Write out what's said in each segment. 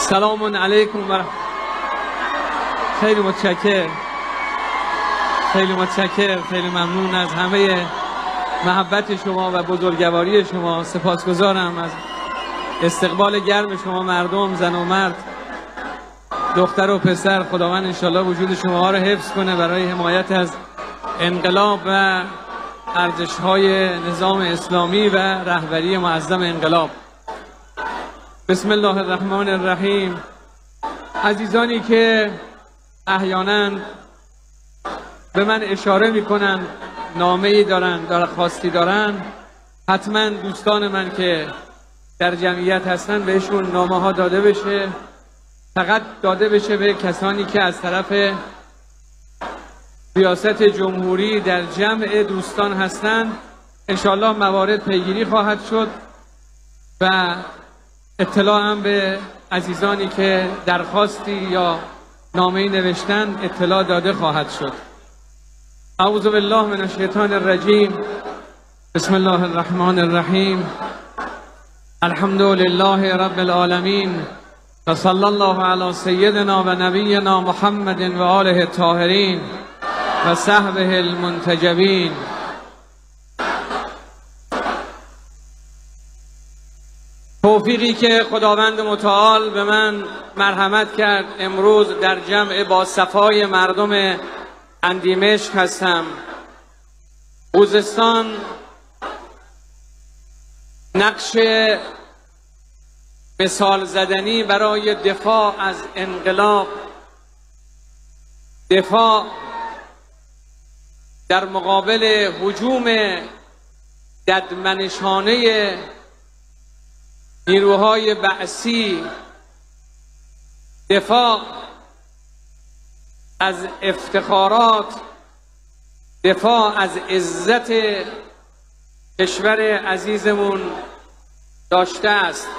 سلام علیکم و خیلی متشکرم، خیلی ممنون از همه محبت شما و بزرگواری شما. سپاسگزارم از استقبال گرم شما مردم، زن و مرد، دختر و پسر. خداوند انشالله وجود شما را حفظ کنه برای حمایت از انقلاب و ارزش‌های نظام اسلامی و رهبری معظم انقلاب. بسم الله الرحمن الرحیم. عزیزانی که احیانا به من اشاره میکنن، نامه‌ای دارن، درخواستی دارن، حتما دوستان من که در جمعیت هستن بهشون نامه ها داده بشه. فقط داده بشه به کسانی که از طرف ریاست جمهوری در جمع دوستان هستند. انشاءالله موارد پیگیری خواهد شد و اطلاع هم به عزیزانی که درخواستی یا نامه‌ای نوشتن اطلاع داده خواهد شد. اعوذ بالله من الشیطان الرجیم. بسم الله الرحمن الرحیم. الحمد لله رب العالمین و صلی الله علی سیدنا و نبینا محمد و آله الطاهرین و صحبه المنتجبین. توفیقی که خداوند متعال به من مرحمت کرد امروز در جمع با صفای مردم اندیمشق هستم. خوزستان نقش مثال زدنی برای دفاع از انقلاب، دفاع در مقابل هجوم ددمنشانه نیروهای بعثی، دفاع از افتخارات، دفاع از عزت کشور عزیزمون داشته است.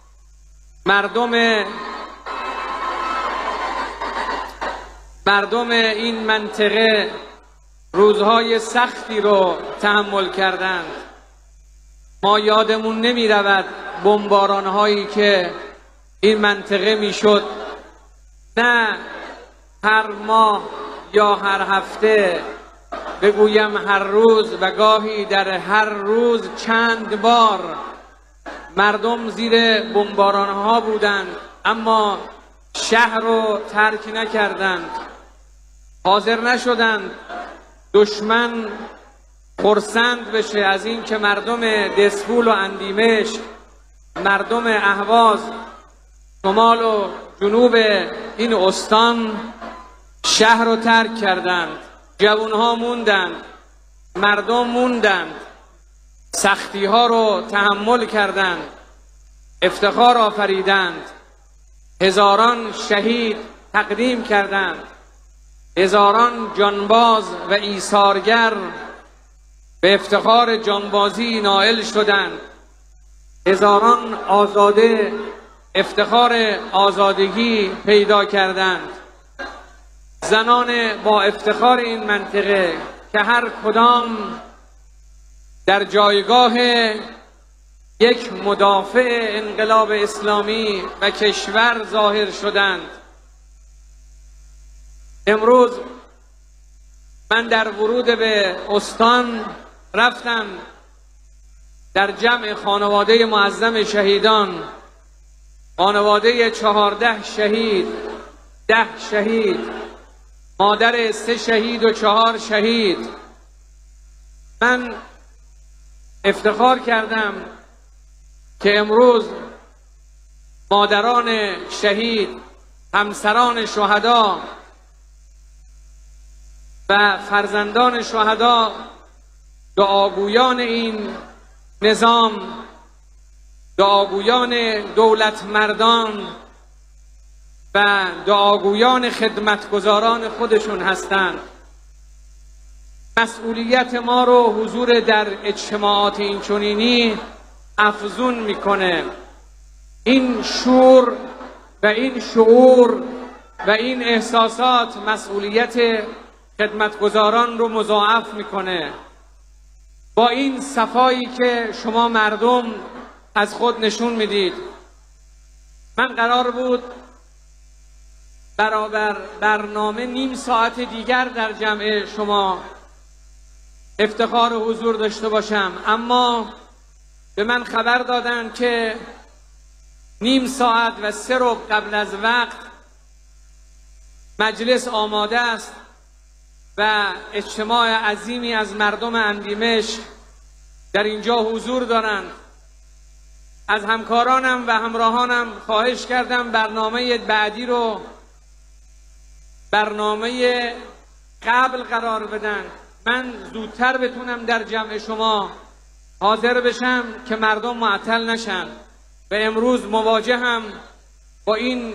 مردم این منطقه روزهای سختی رو تحمل کردند. ما یادمون نمی رود بمباران هایی که این منطقه می شد، نه هر ماه یا هر هفته، بگویم هر روز و گاهی در هر روز چند بار مردم زیر بمباران ها بودند، اما شهر رو ترک نکردند، حاضر نشدند دشمن خرسند بشه از این که مردم دسفول و اندیمشق، مردم اهواز، شمال و جنوب این استان شهر رو ترک کردند. جوانها موندند، مردم موندند، سختی ها رو تحمل کردند، افتخار آفریدند، هزاران شهید تقدیم کردند، هزاران جانباز و ایثارگر به افتخار جانبازی نائل شدند، هزاران آزاده افتخار آزادگی پیدا کردند. زنان با افتخار این منطقه که هر کدام در جایگاه یک مدافع انقلاب اسلامی و کشور ظاهر شدند. امروز من در ورود به استان رفتم در جمع خانواده معظم شهیدان، خانواده 14 شهید، 10 شهید، مادر 3 شهید و 4 شهید. من افتخار کردم که امروز مادران شهید، همسران شهدا و فرزندان شهدا، دعاگویان این نظام، دعاگویان دولت مردان و دعاگویان خدمتگزاران خودشون هستند. مسئولیت ما رو حضور در اجتماعات اینچنینی افزون میکنه. این شور و این شعور و این احساسات مسئولیت خدمتگزاران رو مضاعف میکنه. با این صفایی که شما مردم از خود نشون میدید، من قرار بود برابر برنامه نیم ساعت دیگر در جمع شما افتخار و حضور داشته باشم، اما به من خبر دادند که نیم ساعت و 3 ربع قبل از وقت مجلس آماده است و اجتماع عظیمی از مردم اندیمشق در اینجا حضور دارند. از همکارانم و همراهانم خواهش کردم برنامه بعدی رو برنامه قبل قرار بدن، من زودتر بتونم در جمع شما حاضر بشم که مردم معطل نشن. و امروز مواجهم با این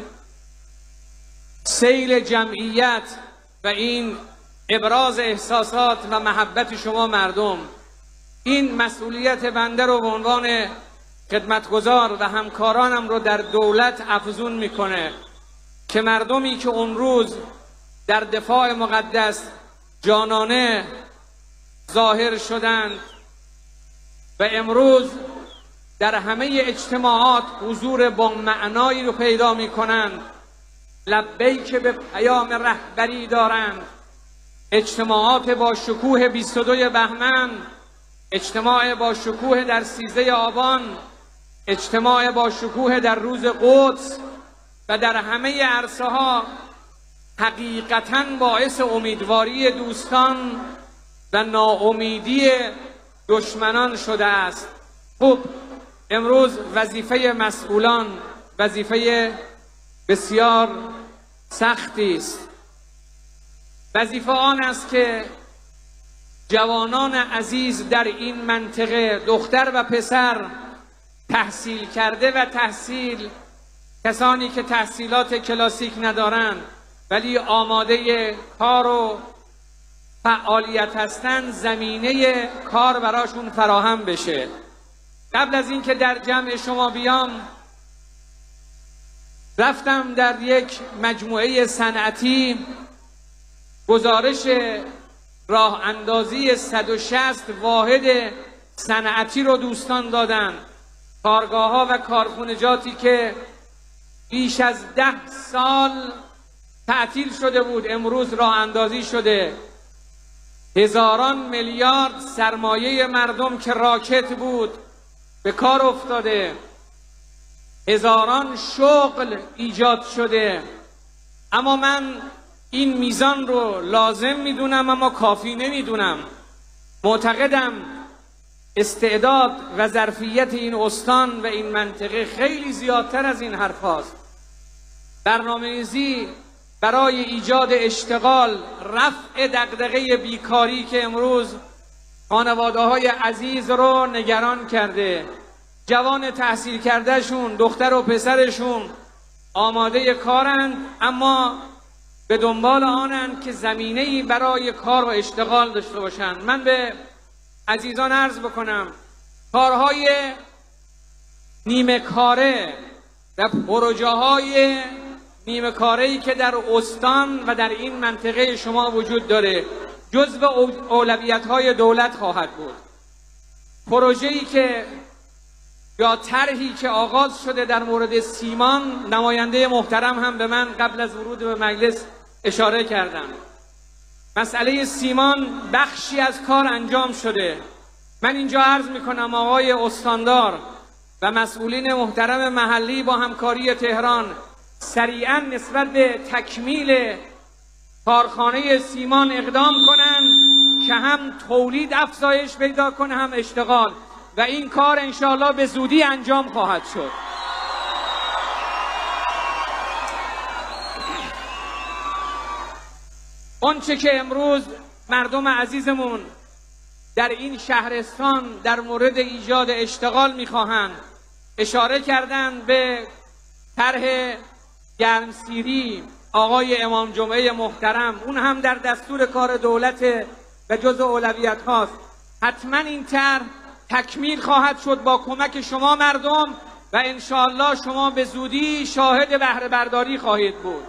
سیل جمعیت و این ابراز احساسات و محبت شما مردم. این مسئولیت بنده رو به عنوان خدمتگزار و همکارانم رو در دولت افزون میکنه که مردمی که اون روز در دفاع مقدس جانانه ظاهر شدند و امروز در همه اجتماعات حضور با معنایی رو پیدا میکنند، لبیک به پیام رهبری دارند. اجتماعات با شکوه 22 بهمن، اجتماع با شکوه در 13 آبان، اجتماع با شکوه در روز قدس و در همه عرصه ها حقیقتاً باعث امیدواری دوستان و ناامیدی دشمنان شده است. خب امروز وظیفه مسئولان وظیفه بسیار سختی است. وظیفه آن است که جوانان عزیز در این منطقه، دختر و پسر، تحصیل کرده و کسانی که تحصیلات کلاسیک ندارند ولی آماده کار و فعالیت هستند، زمینه کار براشون فراهم بشه. قبل از اینکه در جمع شما بیام رفتم در یک مجموعه صنعتی گزارش راه اندازی 160 واحد صنعتی رو دوستان دادن. کارگاه ها و کارخونجاتی که بیش از 10 سال تعطیل شده بود امروز راه اندازی شده. هزاران میلیارد سرمایه مردم که راکت بود به کار افتاده، هزاران شغل ایجاد شده. اما من این میزان رو لازم میدونم اما کافی نمیدونم. معتقدم استعداد و ظرفیت این استان و این منطقه خیلی زیادتر از این حرف هاست. برنامه‌ریزی برای ایجاد اشتغال، رفع دغدغه بیکاری که امروز خانواده‌های عزیز رو نگران کرده، جوان تحصیل کردهشون، دختر و پسرشون آماده کارند اما به دنبال آنند که زمینه‌ای برای کار و اشتغال داشته باشند. من به عزیزان عرض بکنم کارهای نیمه کاره و پروژه‌های نیمه کاره‌ای که در استان و در این منطقه شما وجود داره جزو اولویت‌های دولت خواهد بود. پروژه‌ای که یا طرحی که آغاز شده در مورد سیمان، نماینده محترم هم به من قبل از ورود به مجلس اشاره کردن. مسئله سیمان بخشی از کار انجام شده. من اینجا عرض میکنم آقای استاندار و مسئولین محترم محلی با همکاری تهران سریعا نسبت به تکمیل کارخانه سیمان اقدام کنند که هم تولید افزایش پیدا کنه هم اشتغال، و این کار انشاءالله به زودی انجام خواهد شد. آنچه که امروز مردم عزیزمون در این شهرستان در مورد ایجاد اشتغال میخواهند، اشاره کردند به طرح گرمسیری آقای امام جمعه محترم، اون هم در دستور کار دولت و جزء اولویت هاست. حتما این طرح تکمیل خواهد شد با کمک شما مردم و انشاءالله شما به زودی شاهد بهره برداری خواهید بود.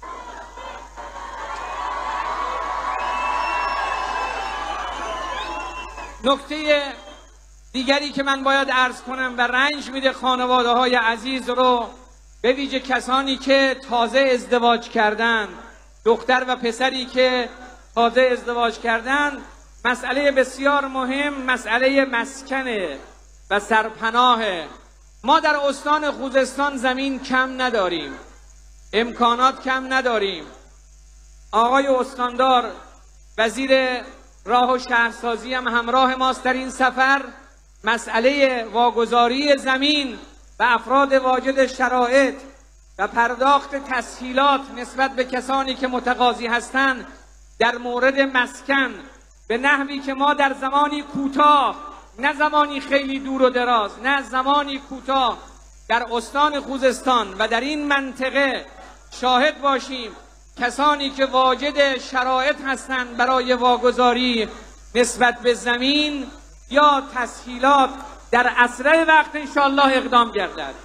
نکته دیگری که من باید عرض کنم و رنج میده خانواده های عزیز رو به ویژه کسانی که تازه ازدواج کردند، دختر و پسری که تازه ازدواج کردند، مسئله بسیار مهم مسئله مسکنه و سرپناهه. ما در استان خوزستان زمین کم نداریم، امکانات کم نداریم. آقای استاندار وزیر راه و شهرسازی هم همراه ماست در این سفر. مسئله واگذاری زمین و افراد واجد شرایط و پرداخت تسهیلات نسبت به کسانی که متقاضی هستند در مورد مسکن به نحوی که ما در زمانی کوتاه، نه زمانی خیلی دور و دراز، نه زمانی کوتاه، در استان خوزستان و در این منطقه شاهد باشیم کسانی که واجد شرایط هستند برای واگذاری نسبت به زمین یا تسهیلات در اسرع وقت انشاءالله اقدام گردد.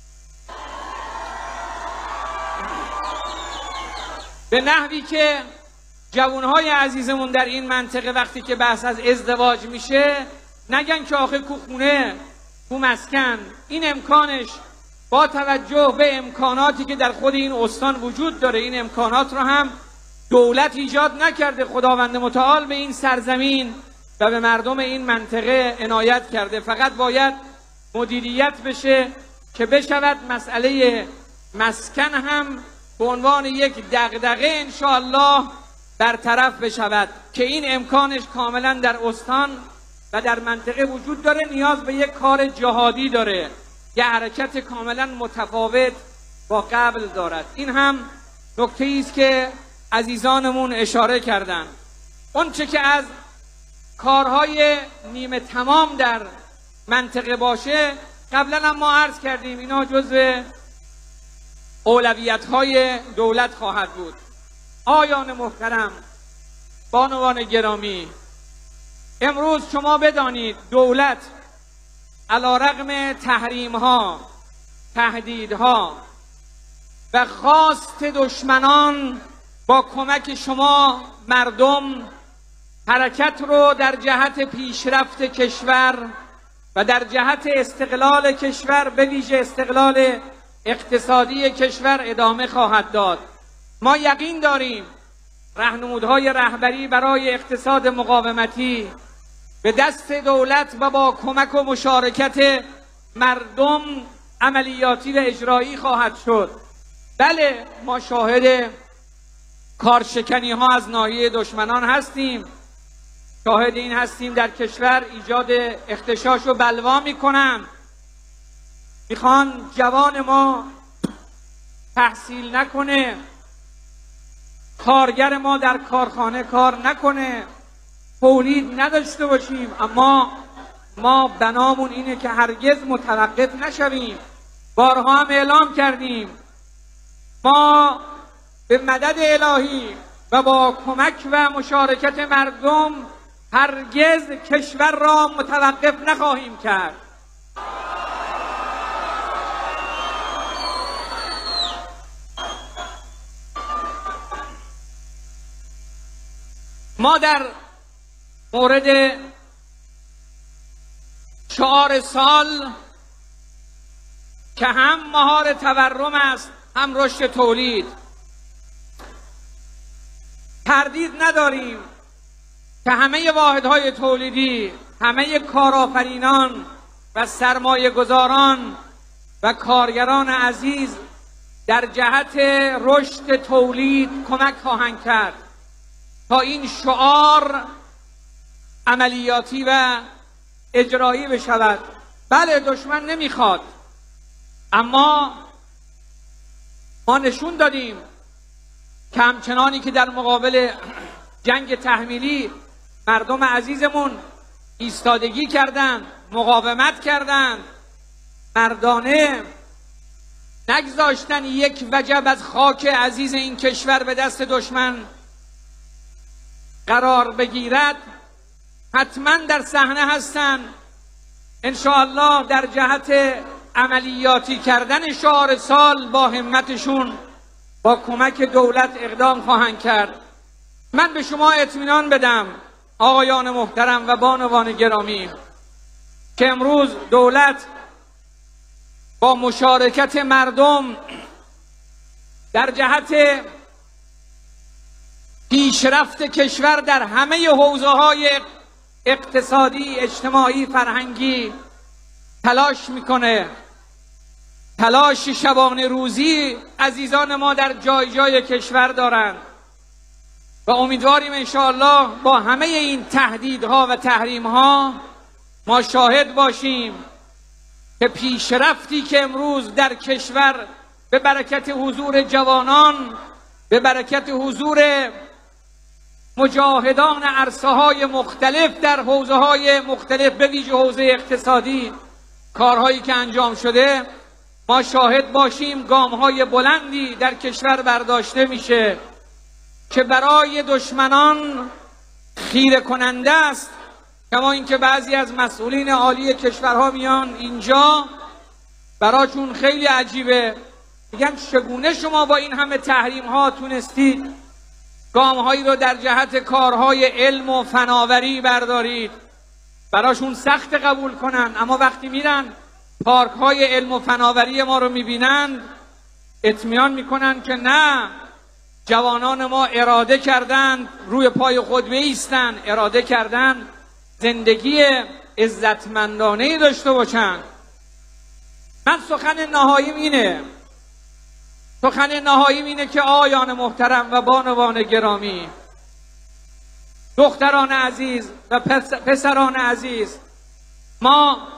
به نحوی که جوانهای عزیزمون در این منطقه وقتی که بحث از ازدواج میشه نگن که آخه کو خونه کو مسکن. این امکانش با توجه به امکاناتی که در خود این استان وجود داره، این امکانات رو هم دولت ایجاد نکرده. خداوند متعال به این سرزمین و به مردم این منطقه عنایت کرده. فقط باید مدیریت بشه که بشود مسئله مسکن هم به عنوان یک دغدغه انشاءالله برطرف بشود که این امکانش کاملا در استان و در منطقه وجود داره. نیاز به یک کار جهادی داره، یه حرکت کاملا متفاوت با قبل دارد. این هم نکته‌ای است که عزیزانمون اشاره کردن. اون چه که از کارهای نیمه تمام در منطقه باشه قبلا هم ما عرض کردیم اینا جزو اولویت‌های دولت خواهد بود. آیان محترم، بانوان گرامی، امروز شما بدانید دولت علیرغم تحریم‌ها، تهدیدها و خواست دشمنان با کمک شما مردم حرکت رو در جهت پیشرفت کشور و در جهت استقلال کشور، به ویژه استقلال اقتصادی کشور ادامه خواهد داد. ما یقین داریم راهنمودهای رهبری برای اقتصاد مقاومتی به دست دولت و با کمک و مشارکت مردم عملیاتی و اجرایی خواهد شد. بله ما شاهد کارشکنی ها از ناحیه دشمنان هستیم، شاهد این هستیم در کشور ایجاد اختشاش و بلوا میکنن، میخوان جوان ما تحصیل نکنه، کارگر ما در کارخانه کار نکنه، تولید نداشته باشیم. اما ما بنامون اینه که هرگز متوقف نشویم. بارها هم اعلام کردیم ما به مدد الهی و با کمک و مشارکت مردم هرگز کشور را متوقف نخواهیم کرد. ما در مورد شعار سال که هم مهار تورم است هم رشد تولید تردید نداریم که همه واحدهای تولیدی، همه کارآفرینان و سرمایه گذاران و کارگران عزیز در جهت رشد تولید کمک خواهند کرد تا این شعار عملیاتی و اجرایی بشود. بله دشمن نمیخواد، اما ما نشون دادیم که همچنانی که در مقابل جنگ تحمیلی مردم عزیزمون ایستادگی کردند، مقاومت کردند، مردانه نگذاشتن یک وجب از خاک عزیز این کشور به دست دشمن قرار بگیرد، حتما در صحنه هستند. انشاءالله در جهت عملیاتی کردن شعار سال با همتشون با کمک دولت اقدام خواهند کرد. من به شما اطمینان بدم آقایان محترم و بانوان گرامی که امروز دولت با مشارکت مردم در جهت پیشرفت کشور در همه حوزه‌های اقتصادی، اجتماعی، فرهنگی تلاش میکنه. تلاش شبانه روزی عزیزان ما در جای جای کشور دارند و امیدواریم انشاءالله با همه این تهدیدها و تحریمها ما شاهد باشیم که پیشرفتی که امروز در کشور به برکت حضور جوانان، به برکت حضور مجاهدان عرصه‌های مختلف در حوزه‌های مختلف، به ویژه حوزه اقتصادی، کارهایی که انجام شده، ما شاهد باشیم گام‌های بلندی در کشور برداشته میشه که برای دشمنان خیره کننده است. کما اینکه بعضی از مسئولین عالی کشورها میان اینجا، براشون خیلی عجیبه، میگن چگونه شما با این همه تحریم ها تونستید گام هایی رو در جهت کارهای علم و فناوری بردارید. براشون سخت قبول کنن، اما وقتی میرن پارک های علم و فناوری ما رو میبینن اطمینان میکنن که نه، جوانان ما اراده کردند روی پای خود بایستن، اراده کردند زندگی عزتمندانه‌ای داشته باشند. من سخن نهاییم اینه که آیان محترم و بانوان گرامی، دختران عزیز و پسران عزیز، ما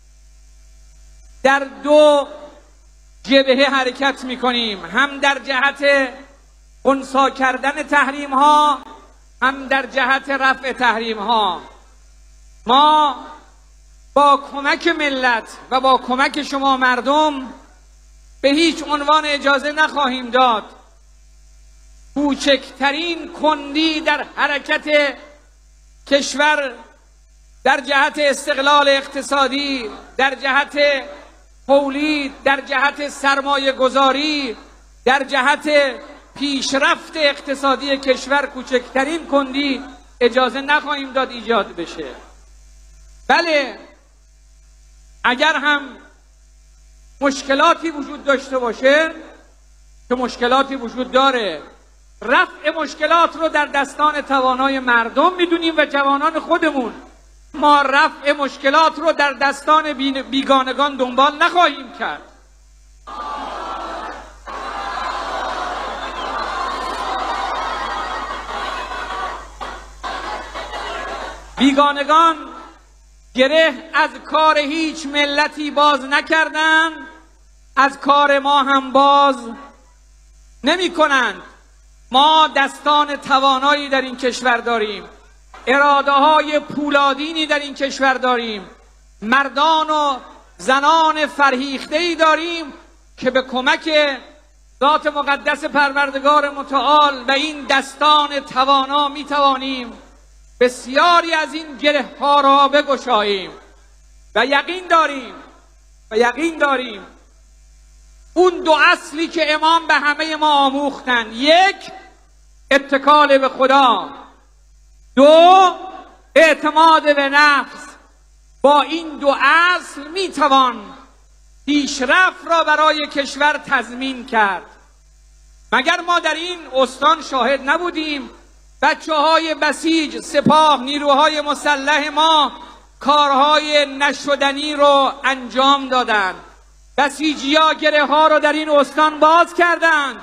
در دو جبهه حرکت میکنیم، هم در جهت خنثی کردن تحریم ها، هم در جهت رفع تحریم ها. ما با کمک ملت و با کمک شما مردم به هیچ عنوان اجازه نخواهیم داد کوچکترین کندی در حرکت کشور در جهت استقلال اقتصادی، در جهت تولید، در جهت سرمایه گذاری، در جهت پیشرفت اقتصادی کشور، کوچکترین کندی اجازه نخواهیم داد ایجاد بشه. بله، اگر هم مشکلاتی وجود داشته باشه، که مشکلاتی وجود داره، رفع مشکلات رو در دستان توانای مردم میدونیم و جوانان خودمون. ما رفع مشکلات رو در دستان بیگانگان دنبال نخواهیم کرد. بیگانگان گره از کار هیچ ملتی باز نکردن، از کار ما هم باز نمی کنند. ما دستان توانایی در این کشور داریم، اراده های پولادینی در این کشور داریم، مردان و زنان فرهیخته‌ای داریم که به کمک ذات مقدس پروردگار متعال و این دستان توانا می توانیم بسیاری از این گره ها را بگشاییم و یقین داریم اون دو اصلی که امام به همه ما آموختن، یک، اتکال به خدا، دو، اعتماد به نفس، با این دو اصل میتوان پیشرفت را برای کشور تضمین کرد. مگر ما در این استان شاهد نبودیم بچه‌های بسیج، سپاه، نیروهای مسلح ما کارهای نشدنی رو انجام دادند. بسیجی‌ها گره ها رو در این استان باز کردند.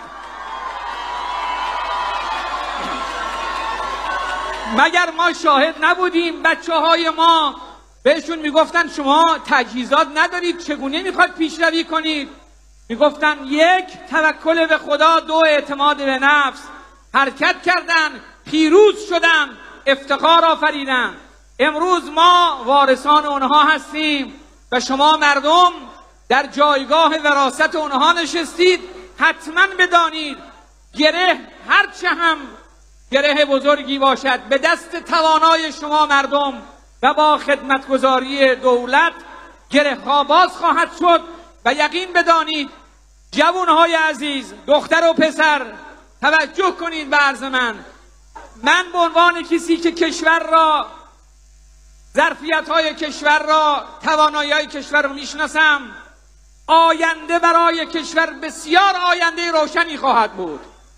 مگر ما شاهد نبودیم بچه‌های ما بهشون میگفتن شما تجهیزات ندارید، چگونه میخواد پیشروی کنید؟ میگفتن یک، توکل به خدا، دو، اعتماد به نفس. حرکت کردن، پیروز شدن، افتخار آفریدن. امروز ما وارثان اونها هستیم و شما مردم در جایگاه وراثت اونها نشستید. حتما بدانید گره هرچه هم گره بزرگی باشد، به دست توانای شما مردم و با خدمتگزاری دولت گره ها باز خواهد شد. و یقین بدانید جوانهای عزیز، دختر و پسر، توجه کنید به عرض من به عنوان کسی که کشور را، ظرفیت های کشور را، توانایی های کشور را میشناسم، آینده برای کشور بسیار آینده روشنی خواهد بود.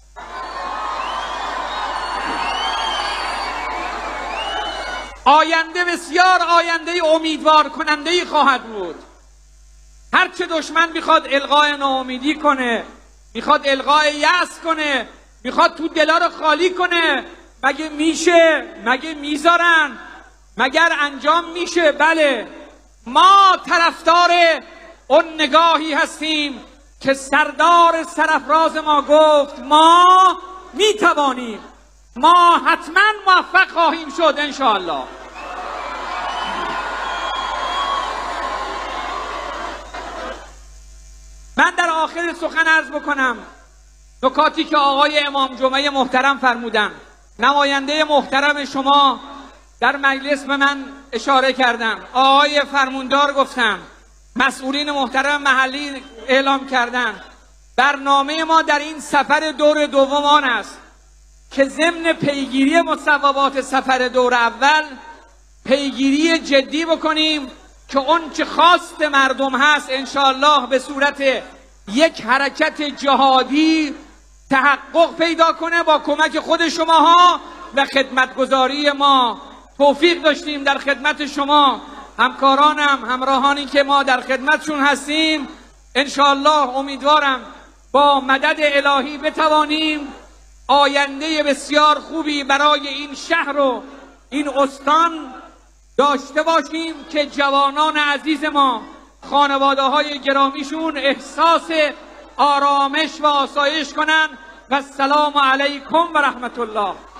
آینده بسیار آینده امیدوار کننده خواهد بود. هرچه دشمن میخواد القای ناامیدی کنه، میخواد القای یأس کنه، میخواد تو دلا رو خالی کنه، مگه میشه؟ مگه میذارن؟ مگر انجام میشه؟ بله، ما طرفدار اون نگاهی هستیم که سردار سرافراز ما گفت ما میتوانیم، ما حتما موفق خواهیم شد انشاءالله. من در آخر سخن عرض بکنم نکاتی که آقای امام جمعه محترم فرمودن. نماینده محترم شما در مجلس به من اشاره کردن، آقای فرماندار گفتن، مسئولین محترم محلی اعلام کردن برنامه ما در این سفر دور دوم آن است که ضمن پیگیری مصوبات سفر دور اول پیگیری جدی بکنیم که اون چه خواست مردم هست انشاءالله به صورت یک حرکت جهادی تحقق پیدا کنه با کمک خود شماها و خدمتگزاری ما. توفیق داشتیم در خدمت شما همکارانم، همراهانی که ما در خدمتشون هستیم. انشاءالله امیدوارم با مدد الهی بتوانیم آینده بسیار خوبی برای این شهر و این استان داشته باشیم که جوانان عزیز ما، خانواده های گرامیشون احساس آرامش و آسایش کنن. و السلام علیکم و رحمت الله.